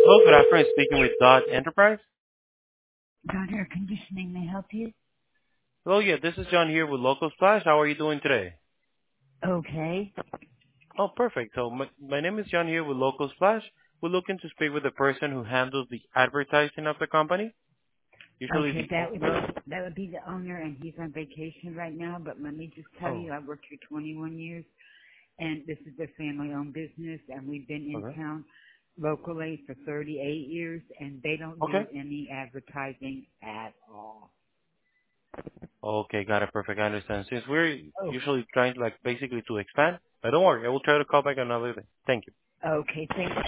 Hello, good afternoon. Speaking with Dot Enterprise. John Air Conditioning may help you? Hello, yeah, this is John here with Local Splash. How are you doing today? Okay. Oh, perfect. So my name is John here with Local Splash. We're looking to speak with the person who handles the advertising of the company. Usually Okay, the that would be the owner, and he's on vacation right now. But let me just tell oh, you, I've worked here 21 years, and this is a family-owned business, and we've been in okay, town locally for 38 years, and they don't okay, do any advertising at all. okay, got it, perfect. I understand. Since we're Oh, usually trying to like basically to expand, but don't worry, I will try to call back another day. Thank you. okay. Thank